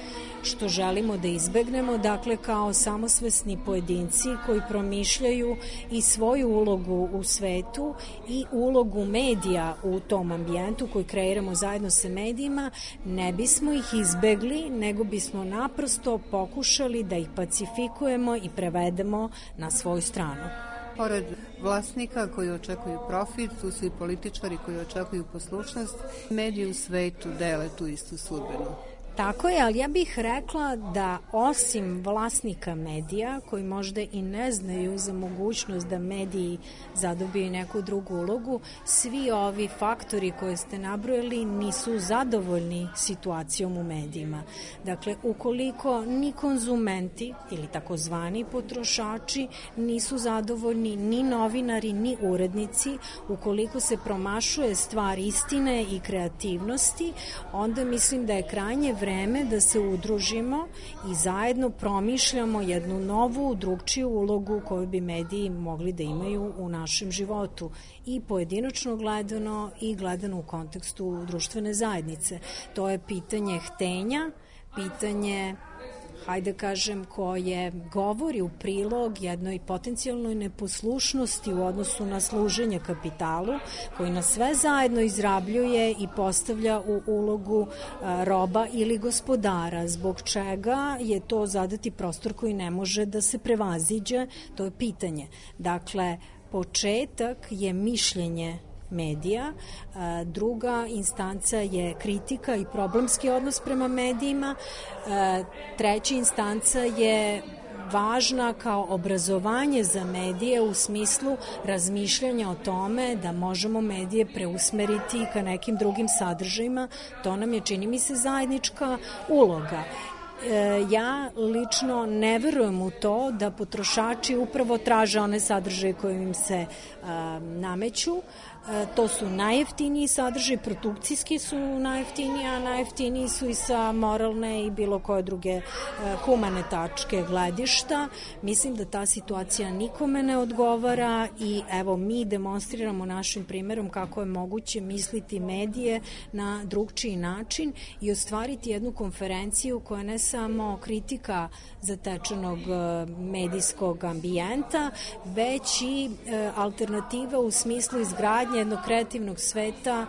Speaker 17: što želimo da izbegnemo, dakle kao samosvesni pojedinci koji promišljaju i svoju ulogu u svetu i ulogu medija u tom ambijentu koji kreiramo zajedno sa medijima, ne bismo ih izbegli, nego bismo naprosto pokušali da ih pacifikujemo i prevedemo na svoju stranu.
Speaker 2: Pored vlasnika koji očekuju profit, tu su i političari koji očekuju poslušnost. Mediji u svetu dele tu istu sudbinu.
Speaker 17: Tako je, ali ja bih rekla da osim vlasnika medija, koji možda i ne znaju za mogućnost da mediji zadobiju neku drugu ulogu, svi ovi faktori koje ste nabrojali nisu zadovoljni situacijom u medijima. Dakle, ukoliko ni konzumenti ili takozvani potrošači nisu zadovoljni, ni novinari, ni urednici, ukoliko se promašuje stvar istine i kreativnosti, onda mislim da je krajnje vreme da se udružimo i zajedno promišljamo jednu novu, drugčiju ulogu koju bi mediji mogli da imaju u našem životu, i pojedinačno gledano i gledano u kontekstu društvene zajednice. To je pitanje htenja, pitanje, hajde kažem, koje govori u prilog jednoj potencijalnoj neposlušnosti u odnosu na služenje kapitalu, koji nas sve zajedno izrabljuje i postavlja u ulogu a, roba ili gospodara, zbog čega je to zadati prostor koji ne može da se prevaziđe, to je pitanje. Dakle, početak je mišljenje medija, druga instanca je kritika i problemski odnos prema medijima, treća instanca je važna kao obrazovanje za medije u smislu razmišljanja o tome da možemo medije preusmeriti ka nekim drugim sadržajima. To nam je, čini mi se, zajednička uloga. Ja lično ne verujem u to da potrošači upravo traže one sadržaje koje im se a, nameću. To su najjeftiniji sadržaj, produkcijski su najjeftiniji, a najjeftiniji su i sa moralne i bilo koje druge humane tačke gledišta. Mislim da ta situacija nikome ne odgovara i evo mi demonstriramo našim primjerom kako je moguće misliti medije na drugčiji način i ostvariti jednu konferenciju koja ne samo kritika zatečenog medijskog ambijenta, već i alternativa u smislu izgradnje jednog kreativnog sveta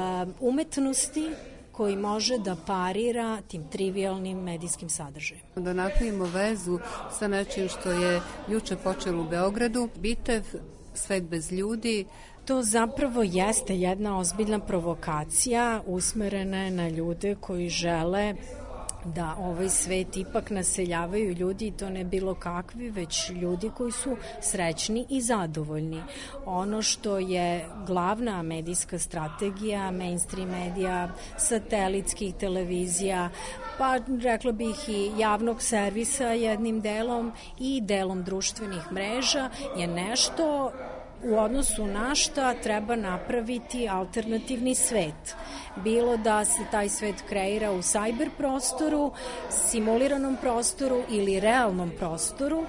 Speaker 17: umetnosti koji može da parira tim trivialnim medijskim sadržajima.
Speaker 2: Da napravimo vezu sa nečim što je juče počelo u Beogradu, Bitev, Svet bez ljudi.
Speaker 17: To zapravo jeste jedna ozbiljna provokacija usmerena na ljude koji žele da ovaj svet ipak naseljavaju ljudi, i to ne bilo kakvi, već ljudi koji su srećni i zadovoljni. Ono što je glavna medijska strategija, mainstream medija, satelitskih televizija, pa rekla bih i javnog servisa jednim delom i delom društvenih mreža, je nešto u odnosu na šta treba napraviti alternativni svet. Bilo da se taj svet kreira u cyber prostoru, simuliranom prostoru ili realnom prostoru,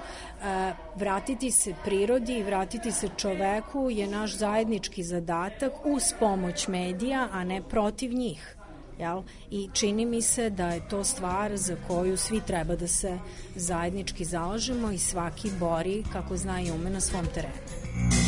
Speaker 17: vratiti se prirodi i vratiti se čoveku je naš zajednički zadatak uz pomoć medija, a ne protiv njih. Jel? I čini mi se da je to stvar za koju svi treba da se zajednički zalažemo i svaki bori kako zna i ume na svom terenu.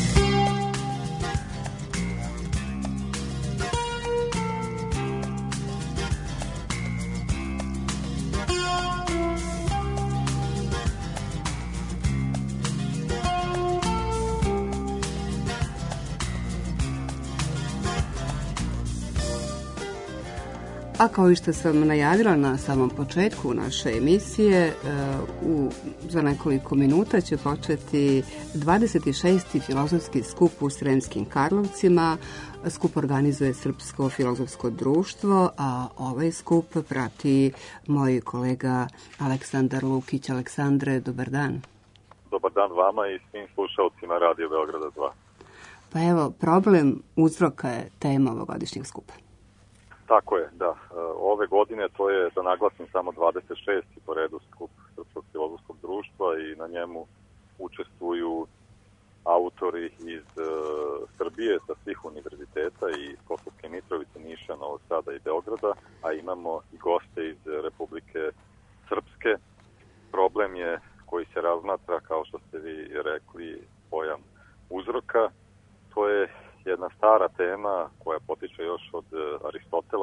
Speaker 2: A kao i što sam najavila na samom početku naše emisije, u, za nekoliko minuta će početi dvadeset šesti filozofski skup u Sremskim Karlovcima. Skup organizuje Srpsko filozofsko društvo, a ovaj skup prati moj kolega Aleksandar Lukić. Aleksandre, dobar dan.
Speaker 18: Dobar dan vama i svim slušalcima Radio Beograda dva.
Speaker 2: Pa evo, problem uzroka je tema ovogodišnjeg skupa.
Speaker 18: Tako je, da. Ove godine to je, da naglasim, samo dvadeset šesti po redu skup Srpskog filozofskog društva i na njemu učestvuju autori iz uh, Srbije sa svih univerziteta i Kosovske Mitrovice, Niša, Novog Sada i Beograda, a imamo i goste iz Republike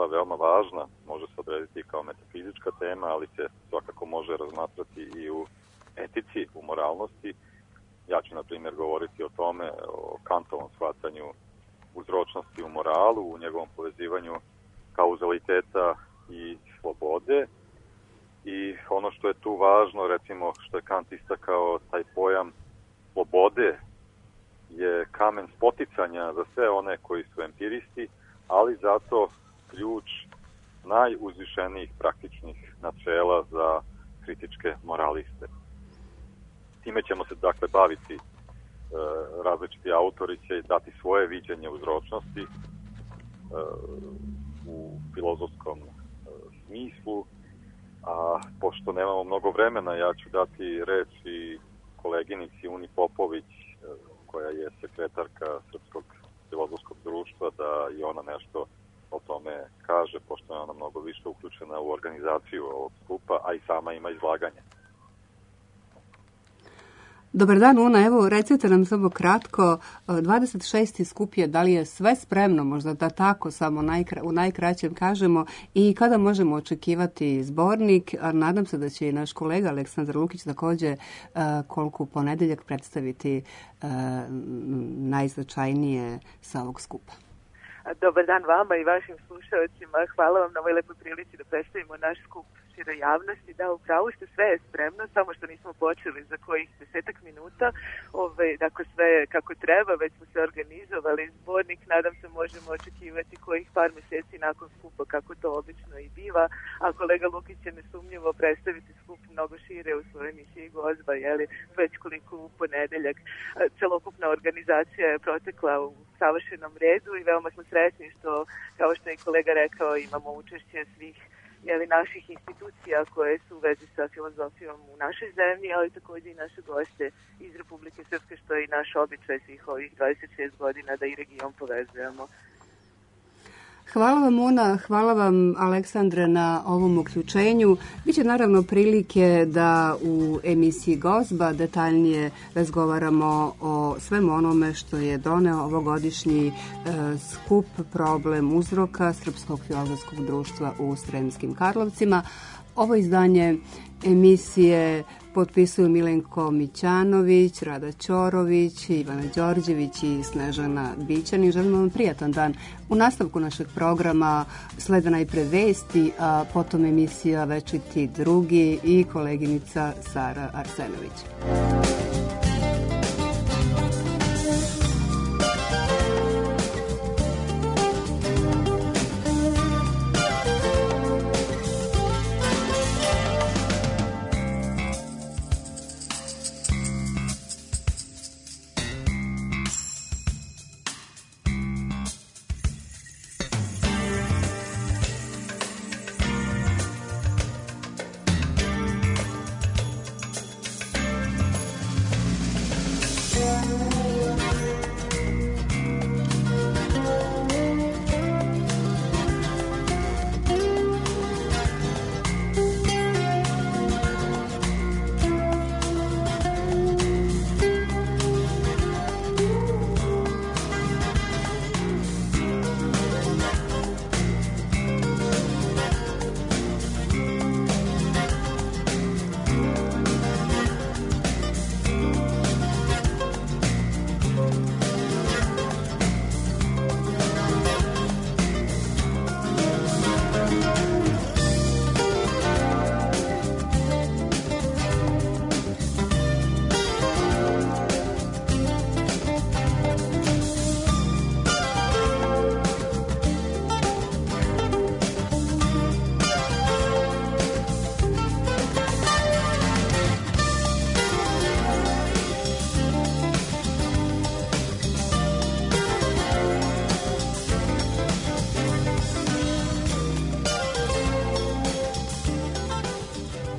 Speaker 18: veoma važna, može se odrediti kao metafizička tema, ali se svakako može razmatrati i u etici, u moralnosti. Ja ću, na primjer, govoriti o tome, o Kantovom shvatanju uzročnosti u moralu, u njegovom povezivanju kauzaliteta i slobode. I ono što je tu važno, recimo, što je Kant istakao, taj pojam slobode je kamen spoticanja za sve one koji su empiristi, ali zato ključ najuzvišenijih praktičnih načela za kritičke moraliste. Time ćemo se, dakle, baviti. E, različiti autori će dati svoje viđenje uzročnosti e, u filozofskom e, smislu, a pošto nemamo mnogo vremena, ja ću dati reč i koleginici Uni Popović, e, koja je sekretarka Srpskog filozofskog društva, da i ona nešto o tome kaže, pošto je ona mnogo više uključena u organizaciju ovog skupa, a i sama ima izlaganje.
Speaker 2: Dobar dan, Una. Evo, recite nam samo kratko, dvadeset šesti skup je, da li je sve spremno, možda da tako samo najkra, u najkraćem kažemo, i kada možemo očekivati zbornik, a nadam se da će i naš kolega Aleksandar Lukić također koliko u ponedeljak predstaviti najznačajnije sa ovog skupa.
Speaker 19: Dobar dan vama i vašim slušalcima. Hvala vam na ovoj lepoj prilici da predstavimo naš skup široj javnosti. Da, upravo ste, sve je spremno, samo što nismo počeli za kojih desetak minuta. Ove, dakle, sve je kako treba, već smo se organizovali. Zbornik, nadam se, možemo očekivati kojih par mjeseci nakon skupa, kako to obično i biva. A kolega Lukić će nesumnjivo predstaviti skup mnogo šire u svojoj emisiji Gozba, jeli, već koliko u ponedeljak. Celokupna organizacija je protekla u savršenom redu i veoma smo srećni što, kao što je kolega rekao, imamo učešće svih jeli, naših institucija koje su u vezi sa filozofijom u našoj zemlji, ali također i naše goste iz Republike Srpske, što je i naš običaj svih ovih dvadeset šest godina da i region povezujemo.
Speaker 2: Hvala vam, Una, hvala vam, Aleksandre, na ovom uključenju. Biće naravno prilike da u emisiji Gozba detaljnije razgovaramo o svemu onome što je doneo ovogodišnji e, skup Problem uzroka Srpskog filozofskog društva u Sremskim Karlovcima. Ovo izdanje emisije potpisuju Milenko Mićanović, Rada Ćorović, Ivana Đorđević i Snežana Bićanin. Želimo vam prijatan dan. U nastavku našeg programa slede najpre vesti, a potom emisija Večiti drugi i koleginica Sara Arsenović.